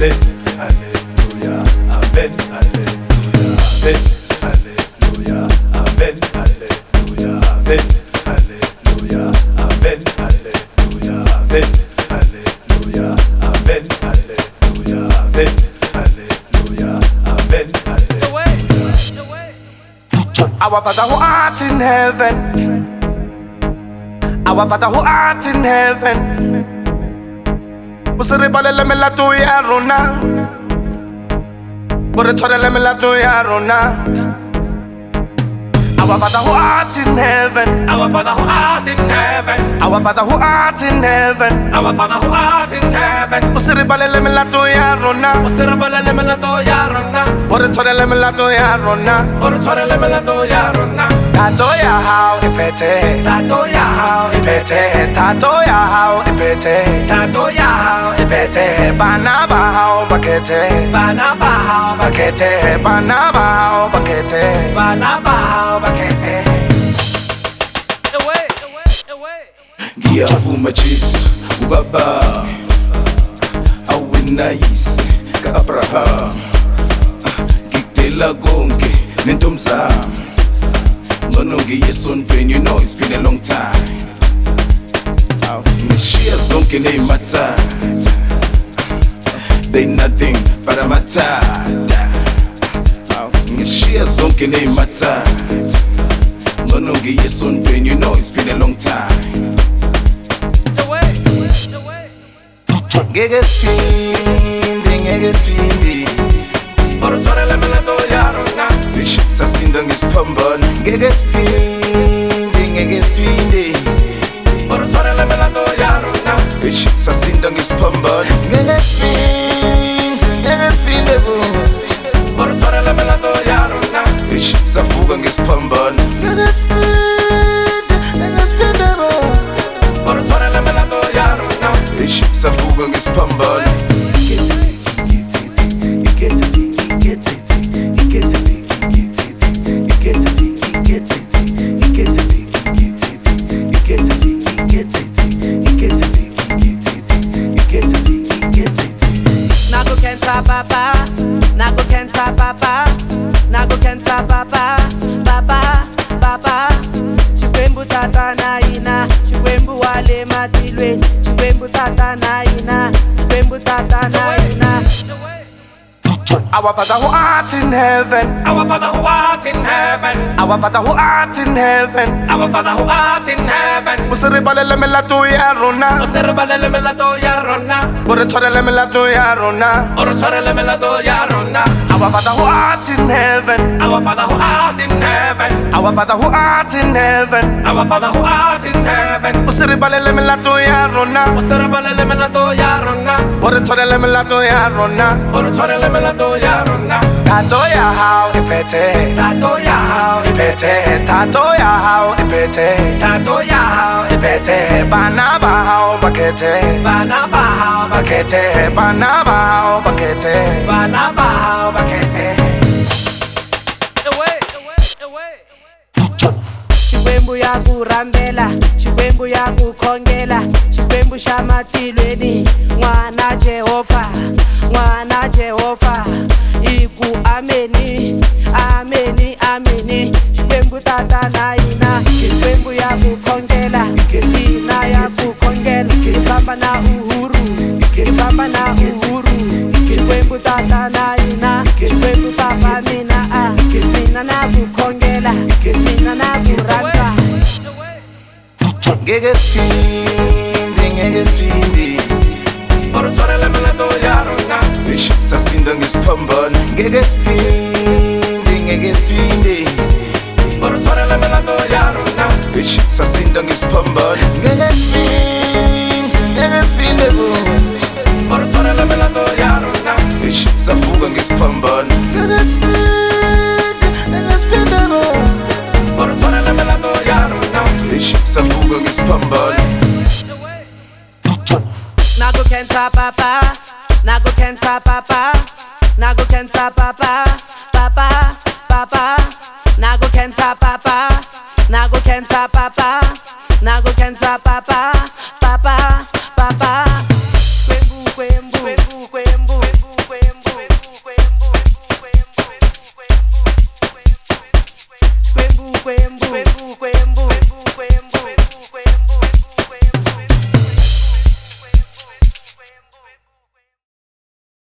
Amen, hallelujah, amen, hallelujah, amen, hallelujah, amen, hallelujah, amen, hallelujah, amen, hallelujah, amen, hallelujah, amen, hallelujah, amen, hallelujah. Our Father who art in heaven, our Father who art in heaven, usiribale lemelato ya rona, uretore lemelato ya rona. Our Father who art in heaven, Our Father who art in heaven, our Father who art in heaven, our Father who art in heaven, usiribale lemelato ya rona, usirabala lemelato ya rona, uretore lemelato ya rona. uruchore lemelato ya rona. Tato ya hao ipete, Tato ya hao ipete, tato ya hao ipete, tato ya hao ipete, bana ba hao bakete, bana bahao bakete, bana ba hao bakete. bana bahao bakete. Ngiyavuma Jesu ubaba awinayisi ka-Abraham ngikudela konke nentomzana ngcono ngiye esontweni, you know it's been a long time. Ngishiya zonke ney'matata, they nothing but amatata. Ngishiya zonke ney'matata, ngcono ngiye esontweni, you know it's been a long time. Ngeke sphinde Uruchore lemelato ya rona, Ish, sasinda ngisiphambana ngeke sphinde uruchore lemelato ya rona, Ish, sasinda ngisiphambana ngeke sphinde bo uruchore lemelato ya rona, Ish, savuka ngisiphambana ngeke sphinde bo uruchore lemelato ya rona. Ish, savuka ngisiphambana Nago kenta papa, nago kenta papa, nago kenta papa, papa, papa. Chikwembu tata na ina, chikwembu wale matilwe, chikwembu tata na ina, chikwembu tata na ina. Our Father who art in heaven, Our Father who art in heaven, our Father who art in heaven, our Father who art in heaven, usiribale lemelato ya rona, usirabala lemelato ya rona, uretore lemelato ya rona. uruchore lemelato ya rona. Our Father who art in heaven, Our Father who art in heaven, our Father who art in heaven, our Father who art in heaven, usiribale lemelato ya rona, usirabala lemelato ya rona, uretore lemelato ya rona. uruchore lemelato ya rona. Tato ya hao ipete, Tato ya hao ipete, tato ya hao ipete, tato ya hao ipete, bana ba hao bakete, bana bahao bakete, bana ba hao bakete. bana bahao bakete. Chikwembu ya kurambela, chikwembu ya kukhongela, chikwembu xa matilweni, n'wana Jehova, n'wana Jehova. Iku ameni, ameni, ameni. Chikwembu tata na ina, chikwembu ya kukhongela, ina ya kukhongela. Ifamba na uhuru, ifamba na uhuru. Chikwembu tata na ina, chikwembu papa mina, mina na kukhongela, mina na kurata. Ngeke sphinde, Uruchore lemelato ya rona, Ish, sasinda ngisiphambana ngeke sphinde, uruchore lemelato ya rona, Ish, sasinda ngisiphambana ngeke sphinde bo, uruchore lemelato ya rona, Ish, savuka ngisiphambana ngeke sphinde bo. uruchore lemelato ya rona. Ish, savuka ngisiphambana Nago kenta papa, nago kenta papa, nago kenta papa, papa, papa. Nago kenta papa, nago kenta papa, nago kenta papa, papa, papa. Kwembu, kwembu, kwembu, kwembu, kwembu. Chikwembu, Chikwembu,